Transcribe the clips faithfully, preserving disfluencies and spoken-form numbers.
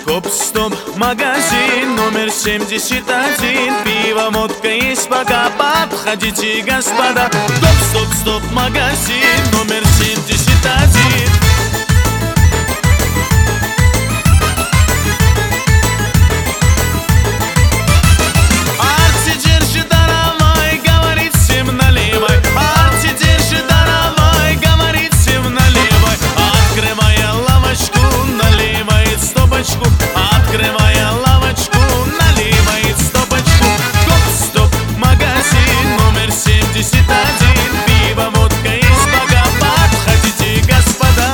Гоп-стоп, магазин номер семьдесят один. Пиво, водка есть пока, подходите, господа. Гоп-стоп-стоп, магазин номер семьдесят один. Арти держи, давай, говорит всем наливай. Арти держи, давай, говорит всем наливай. Открывая лавочку, наливает стопочку. Открывая лавочку, наливает стопочку. Гоп-стоп, магазин номер семьдесят один. Пиво, водка есть пока, подходите, господа.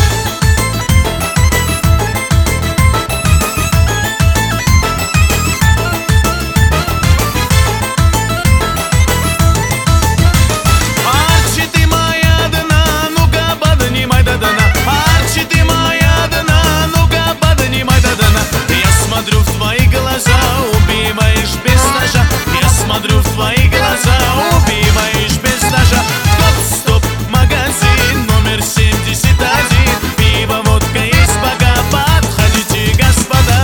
Арчи, ты моя дна, ну-ка поднимай до дна. Арчи, ты моя дна, ну-ка поднимай до дна. Я смотрю в твои глаза, убиваешь без ножа. Я смотрю в твои глаза, убиваешь без ножа. Гоп-стоп, магазин номер семьдесят один. Пиво, водка есть пока, подходите, господа.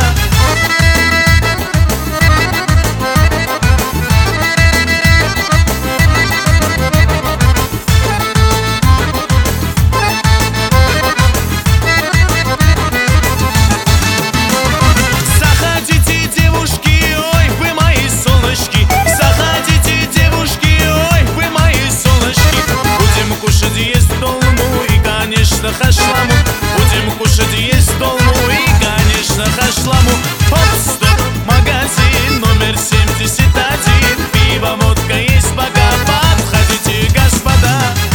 Заходите, девушки, ой, вы мои солнышки. Заходите, девушки, ой, вы мои солнышки. Будем кушать, есть долму и, конечно, хашламу. Будем кушать, есть долму и, конечно, хашламу. Гоп-стоп, магазин номер семьдесят один. Пиво, водка есть пока, подходите, господа.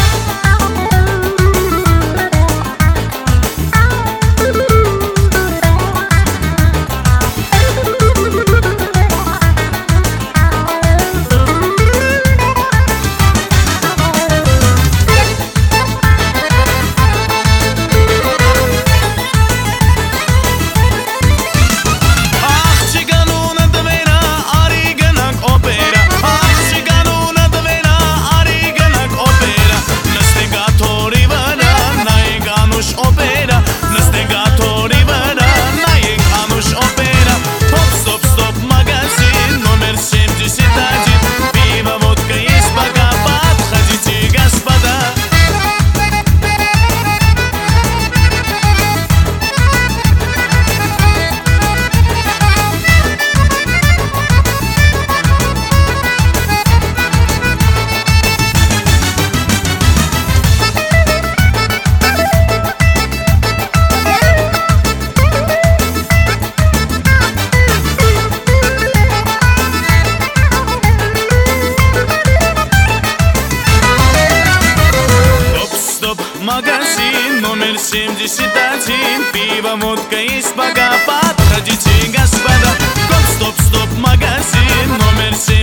Ах, чигану на двера, оригинак опера. Ах, чигану на двера, оригинак опера. Настигатори вара, наегануш опера. Настигатори вара, наегануш опера. Гоп-стоп-стоп, магазин номер семьдесят один. Пиво, водка есть пока, подходите, господа. Гоп-стоп, магазин номер семьдесят один. Пиво, водка есть пока, подходите, господа. Гоп-стоп-стоп, магазин номер семьдесят один.